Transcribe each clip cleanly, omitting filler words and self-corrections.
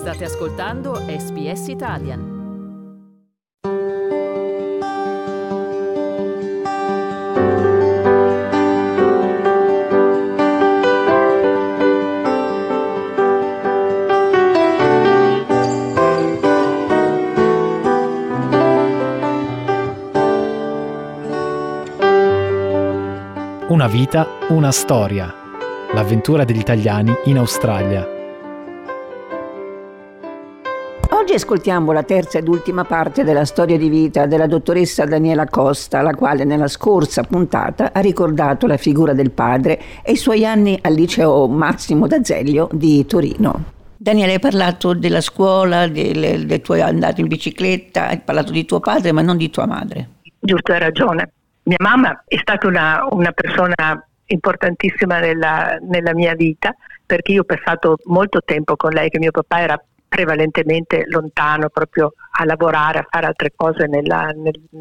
State ascoltando SBS Italian. Una vita, una storia. L'avventura degli italiani in Australia. Oggi ascoltiamo la terza ed ultima parte della storia di vita della dottoressa Daniela Costa, la quale nella scorsa puntata ha ricordato la figura del padre e i suoi anni al liceo Massimo d'Azeglio di Torino. Daniela, hai parlato della scuola, dei tuoi andati in bicicletta, hai parlato di tuo padre ma non di tua madre. Giusto, hai ragione. Mia mamma è stata una persona importantissima nella mia vita, perché io ho passato molto tempo con lei, che mio papà era prevalentemente lontano, proprio a lavorare, a fare altre cose nella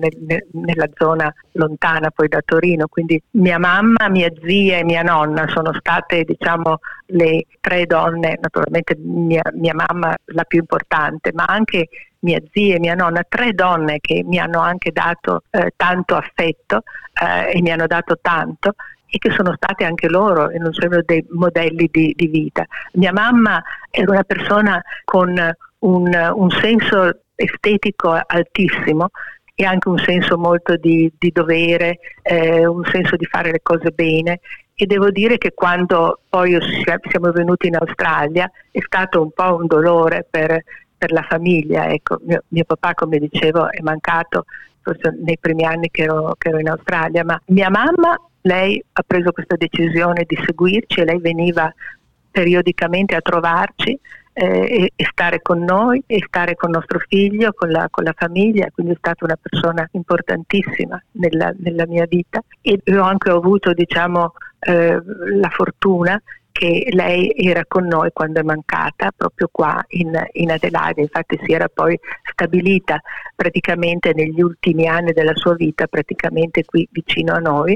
zona lontana poi da Torino. Quindi mia mamma, mia zia e mia nonna sono state, diciamo, le tre donne, naturalmente mia mamma la più importante, ma anche mia zia e mia nonna, tre donne che mi hanno anche dato tanto affetto e mi hanno dato tanto, e che sono state anche loro in un senso dei modelli di vita. Mia mamma era una persona con un senso estetico altissimo e anche un senso molto di dovere, un senso di fare le cose bene, e devo dire che quando poi siamo venuti in Australia è stato un po' un dolore per la famiglia. Ecco, mio papà, come dicevo, è mancato forse nei primi anni che ero in Australia, ma mia mamma, lei ha preso questa decisione di seguirci e lei veniva periodicamente a trovarci e stare con noi e stare con nostro figlio, con la famiglia, quindi è stata una persona importantissima nella mia vita, e ho anche avuto, diciamo, la fortuna che lei era con noi quando è mancata, proprio qua in Adelaide. Infatti si era poi stabilita praticamente negli ultimi anni della sua vita, praticamente qui vicino a noi,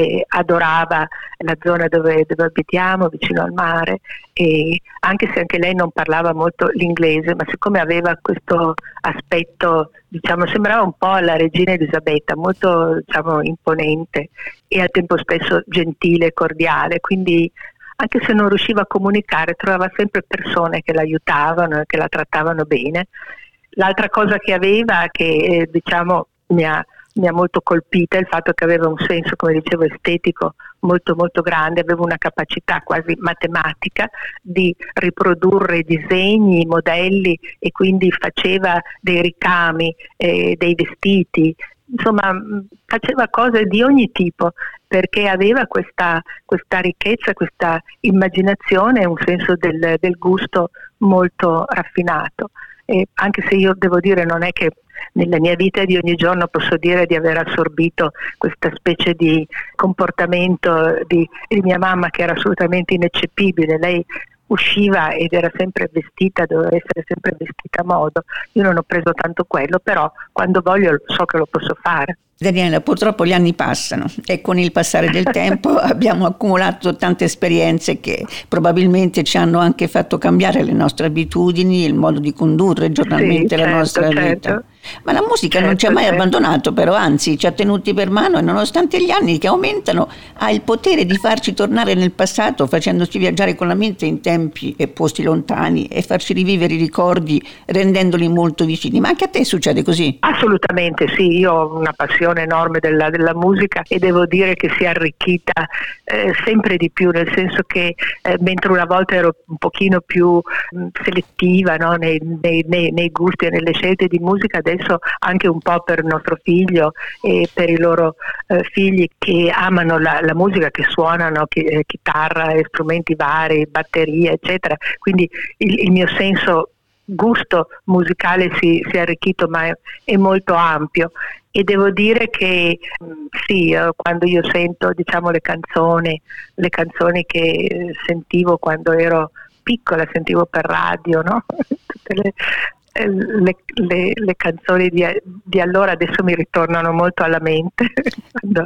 adorava la zona dove abitiamo, vicino al mare, e anche se anche lei non parlava molto l'inglese, ma siccome aveva questo aspetto, diciamo, sembrava un po' la regina Elisabetta, molto, diciamo, imponente e al tempo stesso gentile e cordiale, quindi anche se non riusciva a comunicare, trovava sempre persone che l'aiutavano e che la trattavano bene. L'altra cosa che aveva, che diciamo mi ha molto colpita, è il fatto che aveva un senso, come dicevo, estetico molto molto grande, aveva una capacità quasi matematica di riprodurre disegni, modelli, e quindi faceva dei ricami, dei vestiti. Insomma, faceva cose di ogni tipo, perché aveva questa ricchezza, questa immaginazione e un senso del gusto molto raffinato. E anche se io devo dire, non è che nella mia vita di ogni giorno posso dire di aver assorbito questa specie di comportamento di mia mamma, che era assolutamente ineccepibile. Lei usciva ed era sempre vestita, doveva essere sempre vestita a modo. Io non ho preso tanto quello, però quando voglio so che lo posso fare. Daniela, purtroppo gli anni passano e con il passare del tempo abbiamo accumulato tante esperienze che probabilmente ci hanno anche fatto cambiare le nostre abitudini, il modo di condurre giornalmente la nostra vita. Ma la musica non ci ha mai abbandonato, però anzi ci ha tenuti per mano, e nonostante gli anni che aumentano ha il potere di farci tornare nel passato, facendoci viaggiare con la mente in tempi e posti lontani e farci rivivere i ricordi, rendendoli molto vicini. Ma anche a te succede così? Assolutamente sì, io ho una passione enorme della musica, e devo dire che si è arricchita sempre di più, nel senso che mentre una volta ero un pochino più selettiva, no, nei gusti e nelle scelte di musica, adesso anche un po' per nostro figlio e per i loro figli che amano la musica, che suonano chitarra e strumenti vari, batterie, eccetera. Quindi il mio senso gusto musicale si è arricchito, ma è molto ampio, e devo dire che sì, quando io sento, diciamo, le canzoni che sentivo quando ero piccola, sentivo per radio, no? le canzoni di allora adesso mi ritornano molto alla mente. Quando,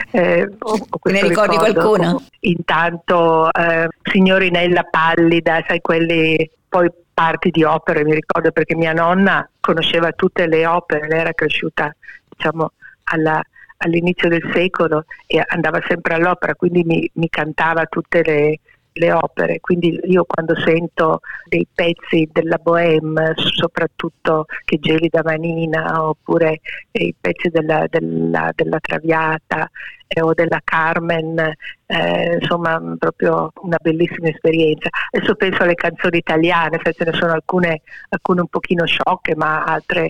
ne ricordi qualcuna? Intanto Signorinella Pallida, sai, quelli, poi parti di opere, mi ricordo perché mia nonna conosceva tutte le opere, lei era cresciuta diciamo all'inizio del secolo e andava sempre all'opera, quindi mi cantava tutte le opere, quindi io quando sento dei pezzi della Bohème, soprattutto Che gelida manina, oppure i pezzi della Traviata o della Carmen, insomma proprio una bellissima esperienza. Adesso penso alle canzoni italiane, ce ne sono alcune un pochino sciocche, ma altre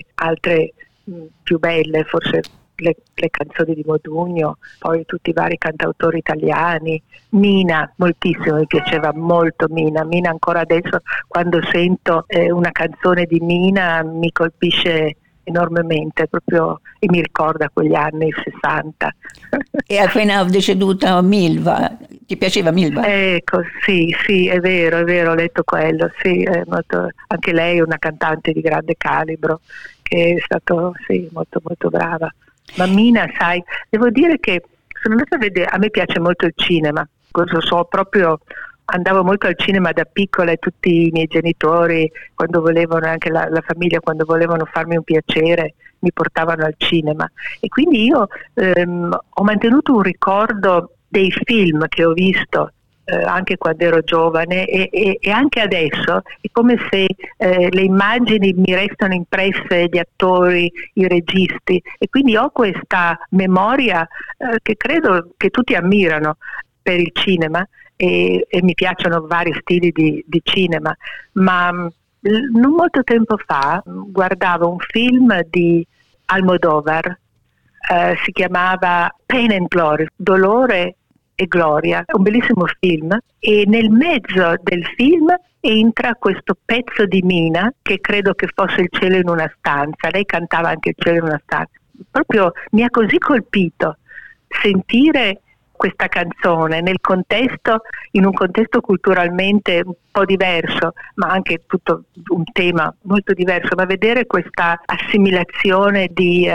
più belle, forse le canzoni di Modugno, poi tutti i vari cantautori italiani. Mina, moltissimo, mi piaceva molto Mina ancora adesso quando sento una canzone di Mina mi colpisce enormemente proprio e mi ricorda quegli anni 60. E appena deceduta Milva, ti piaceva Milva? Ecco, sì, è vero, ho letto quello, sì, è molto, anche lei è una cantante di grande calibro che è stato molto molto brava. Ma Mina, sai, devo dire che sono andata a vedere, a me piace molto il cinema, cosa so, proprio andavo molto al cinema da piccola e tutti i miei genitori, quando volevano, anche la famiglia, quando volevano farmi un piacere, mi portavano al cinema. E quindi io ho mantenuto un ricordo dei film che ho visto anche quando ero giovane e anche adesso, è come se le immagini mi restano impresse, gli attori, i registi, e quindi ho questa memoria che credo che tutti ammirano per il cinema e mi piacciono vari stili di cinema, ma non molto tempo fa guardavo un film di Almodóvar, si chiamava Pain and Glory, Dolore e Gloria, è un bellissimo film, e nel mezzo del film entra questo pezzo di Mina che credo che fosse Il cielo in una stanza, lei cantava anche Il cielo in una stanza, proprio mi ha così colpito sentire questa canzone nel contesto, in un contesto culturalmente un po' diverso, ma anche tutto un tema molto diverso, ma vedere questa assimilazione di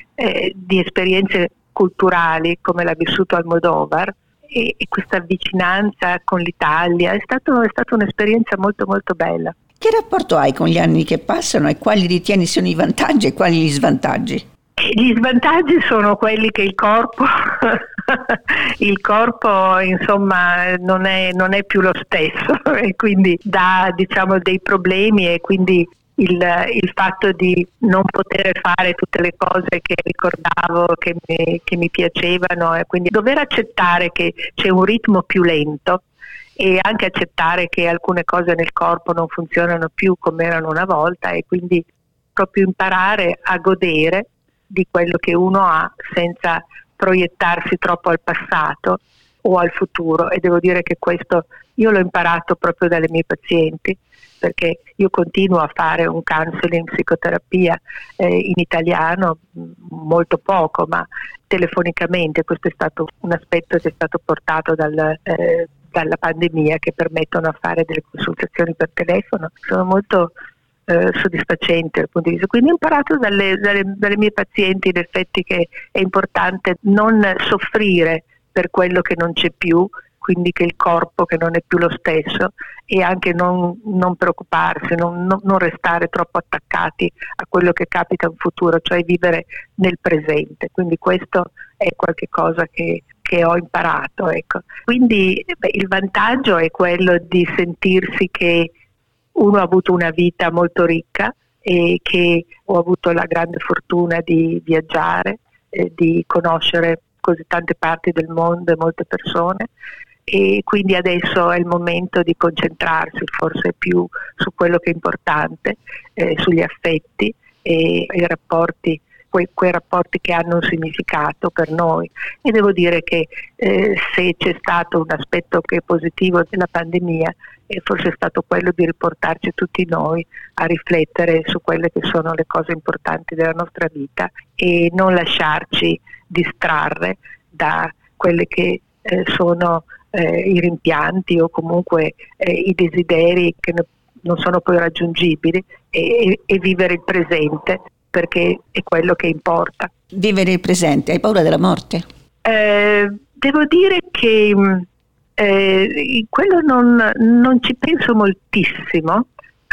esperienze culturali come l'ha vissuto Almodóvar e questa vicinanza con l'Italia è stata un'esperienza molto molto bella. Che rapporto hai con gli anni che passano e quali ritieni siano i vantaggi e quali gli svantaggi? Gli svantaggi sono quelli che il corpo insomma non è più lo stesso e quindi dà diciamo dei problemi, e quindi il fatto di non poter fare tutte le cose che ricordavo che mi piacevano, e quindi dover accettare che c'è un ritmo più lento e anche accettare che alcune cose nel corpo non funzionano più come erano una volta, e quindi proprio imparare a godere di quello che uno ha senza proiettarsi troppo al passato o al futuro. E devo dire che questo io l'ho imparato proprio dalle mie pazienti, perché io continuo a fare un counseling, psicoterapia in italiano, molto poco, ma telefonicamente. Questo è stato un aspetto che è stato portato dalla pandemia, che permettono a fare delle consultazioni per telefono. Sono molto soddisfacente dal punto di vista. Quindi ho imparato dalle mie pazienti in effetti che è importante non soffrire per quello che non c'è più, quindi che il corpo che non è più lo stesso, e anche non preoccuparsi, non restare troppo attaccati a quello che capita in futuro, cioè vivere nel presente. Quindi questo è qualche cosa che ho imparato, ecco. Quindi il vantaggio è quello di sentirsi che uno ha avuto una vita molto ricca e che ho avuto la grande fortuna di viaggiare, di conoscere così tante parti del mondo e molte persone, e quindi adesso è il momento di concentrarsi forse più su quello che è importante, sugli affetti e i rapporti, quei rapporti che hanno un significato per noi. E devo dire che se c'è stato un aspetto che è positivo della pandemia, forse è stato quello di riportarci tutti noi a riflettere su quelle che sono le cose importanti della nostra vita e non lasciarci distrarre da quelle che sono i rimpianti o comunque i desideri che non sono poi raggiungibili, e vivere il presente, perché è quello che importa. Vivere il presente, hai paura della morte? Devo dire che quello non ci penso moltissimo,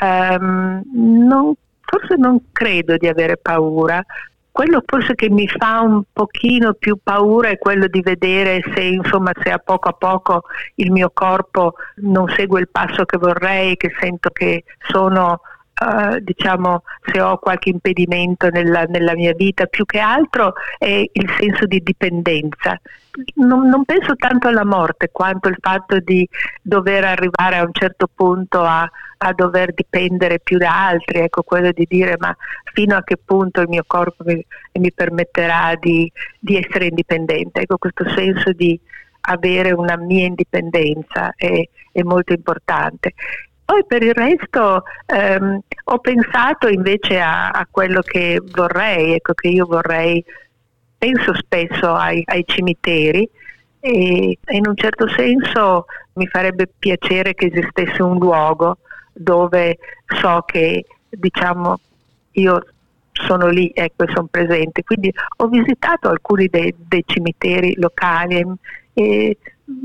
forse non credo di avere paura. Quello forse che mi fa un pochino più paura è quello di vedere se a poco il mio corpo non segue il passo che vorrei, che sento che sono, se ho qualche impedimento nella mia vita. Più che altro è il senso di dipendenza. Non penso tanto alla morte quanto il fatto di dover arrivare a un certo punto a dover dipendere più da altri, ecco, quello di dire ma fino a che punto il mio corpo mi permetterà di essere indipendente. Ecco, questo senso di avere una mia indipendenza è molto importante. Poi per il resto ho pensato invece a quello che vorrei, ecco, che io vorrei, penso spesso ai cimiteri, e in un certo senso mi farebbe piacere che esistesse un luogo dove so che io sono lì, ecco, e sono presente. Quindi ho visitato alcuni dei cimiteri locali e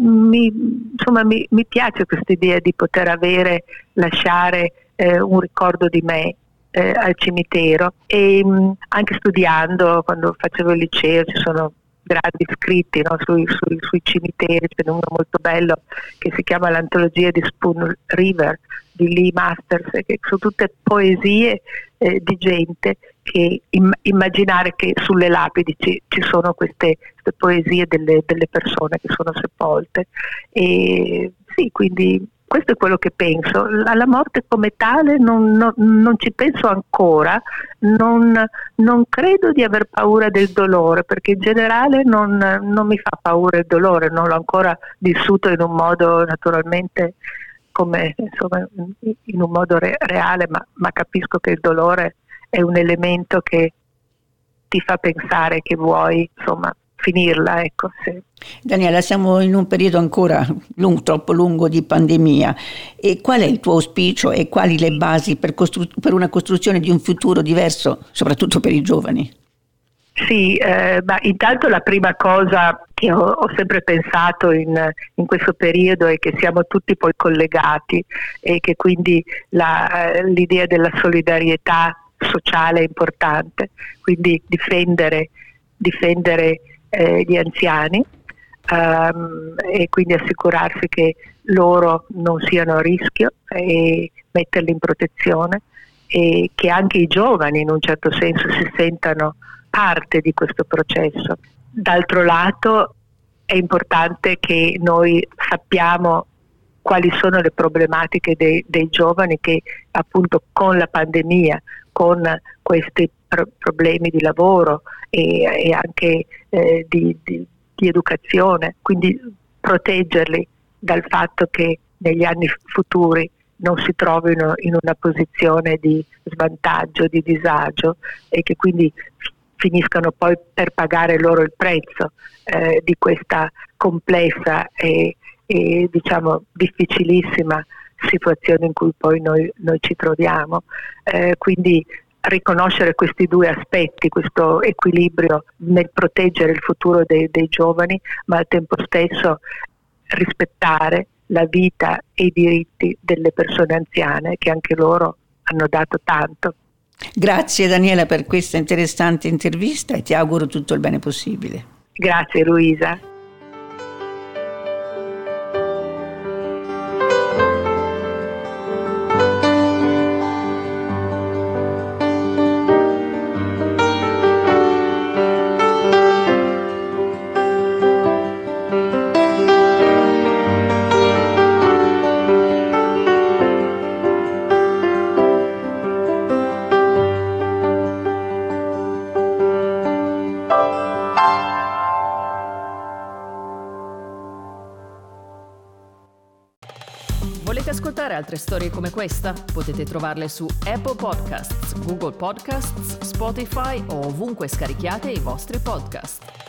mi piace questa idea di poter lasciare un ricordo di me al cimitero. E anche studiando, quando facevo il liceo, ci sono grandi scritti, no, sui cimiteri. C'è uno molto bello che si chiama l'antologia di Spoon River di Lee Masters, che sono tutte poesie di gente che immaginare che sulle lapidi ci sono queste poesie delle persone che sono sepolte. E sì, quindi questo è quello che penso. Alla morte come tale non ci penso ancora, non credo di aver paura del dolore, perché in generale non mi fa paura il dolore, non l'ho ancora vissuto in un modo naturalmente in un modo reale, ma capisco che il dolore è un elemento che ti fa pensare che vuoi finirla, ecco. Sì. Daniela, siamo in un periodo ancora troppo lungo di pandemia, e qual è il tuo auspicio e quali le basi per una costruzione di un futuro diverso, soprattutto per i giovani? Sì, intanto la prima cosa che ho sempre pensato in questo periodo è che siamo tutti poi collegati, e che quindi l'idea della solidarietà sociale è importante, quindi difendere gli anziani, e quindi assicurarsi che loro non siano a rischio e metterli in protezione, e che anche i giovani in un certo senso si sentano parte di questo processo. D'altro lato è importante che noi sappiamo quali sono le problematiche dei giovani che appunto con la pandemia, con questi problemi di lavoro e anche di educazione, quindi proteggerli dal fatto che negli anni futuri non si trovino in una posizione di svantaggio, di disagio, e che quindi finiscano poi per pagare loro il prezzo di questa complessa e difficilissima situazione in cui poi noi ci troviamo. Quindi riconoscere questi due aspetti, questo equilibrio nel proteggere il futuro dei giovani, ma al tempo stesso rispettare la vita e i diritti delle persone anziane, che anche loro hanno dato tanto. Grazie Daniela per questa interessante intervista e ti auguro tutto il bene possibile. Grazie Luisa. Volete ascoltare altre storie come questa? Potete trovarle su Apple Podcasts, Google Podcasts, Spotify o ovunque scarichiate i vostri podcast.